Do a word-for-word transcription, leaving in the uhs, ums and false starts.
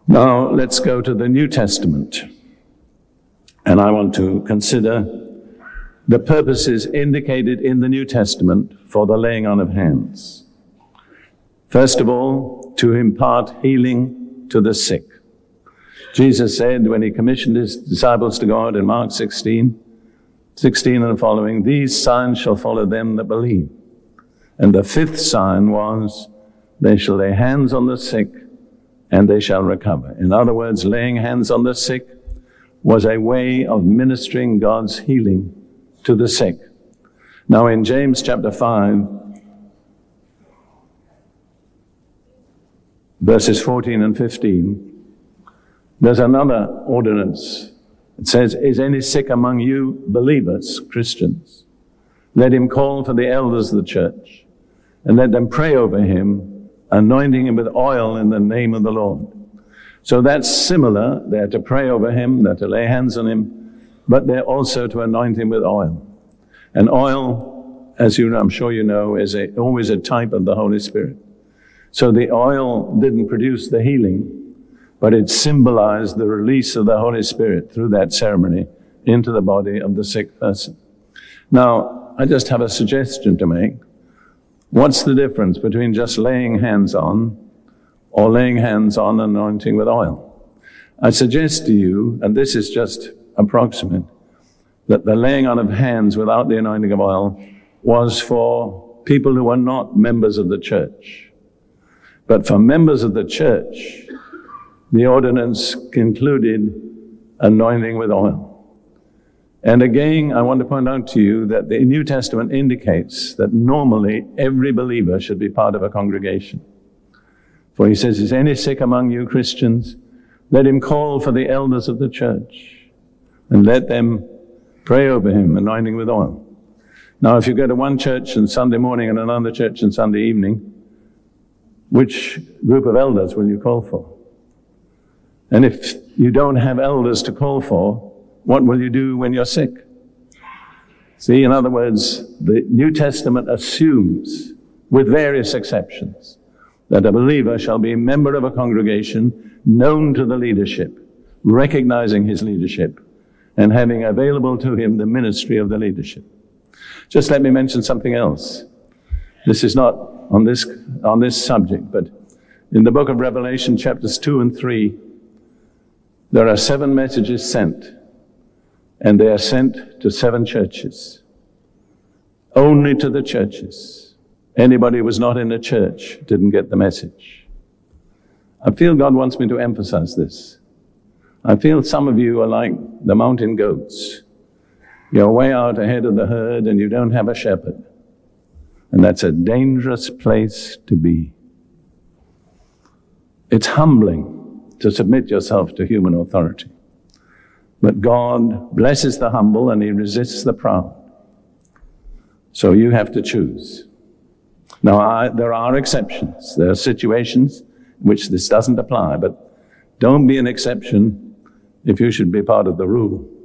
Now let's go to the New Testament. And I want to consider the purposes indicated in the New Testament for the laying on of hands. First of all, to impart healing to the sick. Jesus said when he commissioned his disciples to go out in Mark sixteen, sixteen and following, "These signs shall follow them that believe." And the fifth sign was, "They shall lay hands on the sick, and they shall recover." In other words, laying hands on the sick was a way of ministering God's healing to the sick. Now in James chapter five, verses fourteen and fifteen, there's another ordinance. It says, "Is any sick among you believers, Christians? Let him call for the elders of the church, and let them pray over him, anointing him with oil in the name of the Lord." So that's similar. They're to pray over him, they're to lay hands on him, but they're also to anoint him with oil. And oil, as you know, I'm sure you know, is a, always a type of the Holy Spirit. So the oil didn't produce the healing, but it symbolized the release of the Holy Spirit through that ceremony into the body of the sick person. Now, I just have a suggestion to make. What's the difference between just laying hands on or laying hands on and anointing with oil? I suggest to you, and this is just approximate, that the laying on of hands without the anointing of oil was for people who were not members of the church. But for members of the church, the ordinance included anointing with oil. And again, I want to point out to you that the New Testament indicates that normally every believer should be part of a congregation. For he says, "Is any sick among you Christians? Let him call for the elders of the church, and let them pray over him, anointing with oil." Now, if you go to one church on Sunday morning and another church on Sunday evening, which group of elders will you call for? And if you don't have elders to call for, what will you do when you're sick? See, in other words, the New Testament assumes, with various exceptions, that a believer shall be a member of a congregation known to the leadership, recognizing his leadership, and having available to him the ministry of the leadership. Just let me mention something else. This is not on this, on this subject, but in the book of Revelation, chapters two and three, there are seven messages sent, and they are sent to seven churches. Only to the churches. Anybody who was not in a church didn't get the message. I feel God wants me to emphasize this. I feel some of you are like the mountain goats. You're way out ahead of the herd and you don't have a shepherd. And that's a dangerous place to be. It's humbling to submit yourself to human authority. But God blesses the humble and he resists the proud. So you have to choose. Now, I, there are exceptions. There are situations in which this doesn't apply, but don't be an exception if you should be part of the rule.